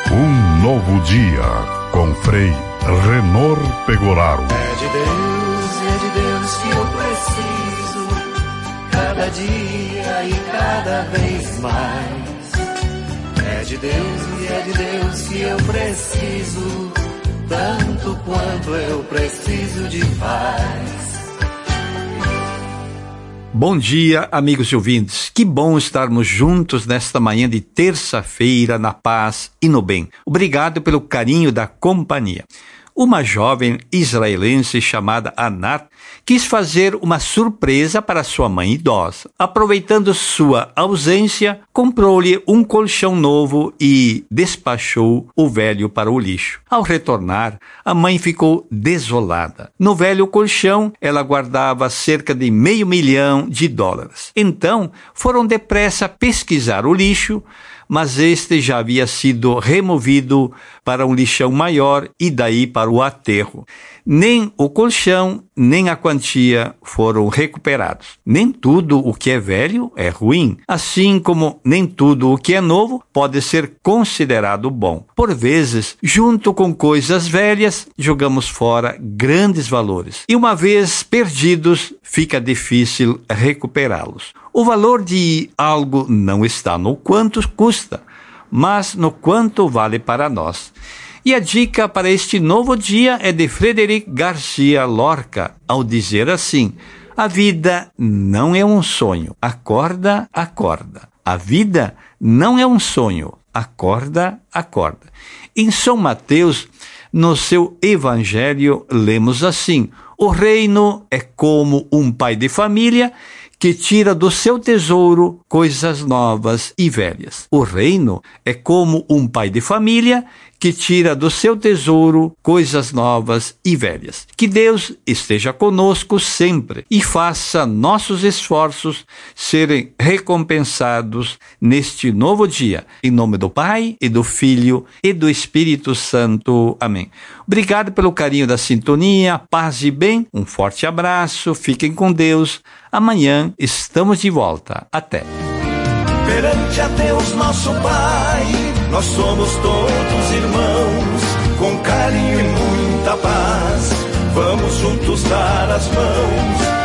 Um novo dia com Frei Renor Pegoraro. É de Deus que eu preciso, cada dia e cada vez mais. É de Deus que eu preciso, tanto quanto eu preciso de paz. Bom dia, amigos e ouvintes. Que bom estarmos juntos nesta manhã de terça-feira, na paz e no bem. Obrigado pelo carinho da companhia. Uma jovem israelense chamada Anat quis fazer uma surpresa para sua mãe idosa. Aproveitando sua ausência, comprou-lhe um colchão novo e despachou o velho para o lixo. Ao retornar, a mãe ficou desolada. No velho colchão, ela guardava cerca de $500 mil. Então, foram depressa pesquisar o lixo, mas este já havia sido removido para um lixão maior e daí para o aterro. Nem o colchão, nem a quantia foram recuperados. Nem tudo o que é velho é ruim, assim como nem tudo o que é novo pode ser considerado bom. Por vezes, junto com coisas velhas, jogamos fora grandes valores. E uma vez perdidos, fica difícil recuperá-los. O valor de algo não está no quanto custa, mas no quanto vale para nós. E a dica para este novo dia é de Frederic Garcia Lorca, ao dizer assim: a vida não é um sonho, acorda, acorda. A vida não é um sonho, acorda, acorda. Em São Mateus, no seu evangelho, lemos assim: o reino é como um pai de família que tira do seu tesouro coisas novas e velhas. O reino é como um pai de família que tira do seu tesouro coisas novas e velhas. Que Deus esteja conosco sempre e faça nossos esforços serem recompensados neste novo dia. Em nome do Pai, e do Filho, e do Espírito Santo. Amém. Obrigado pelo carinho da sintonia, paz e bem. Um forte abraço, fiquem com Deus. Amanhã estamos de volta. Até. Perante a Deus nosso Pai, nós somos todos irmãos, com carinho e muita paz. Vamos juntos dar as mãos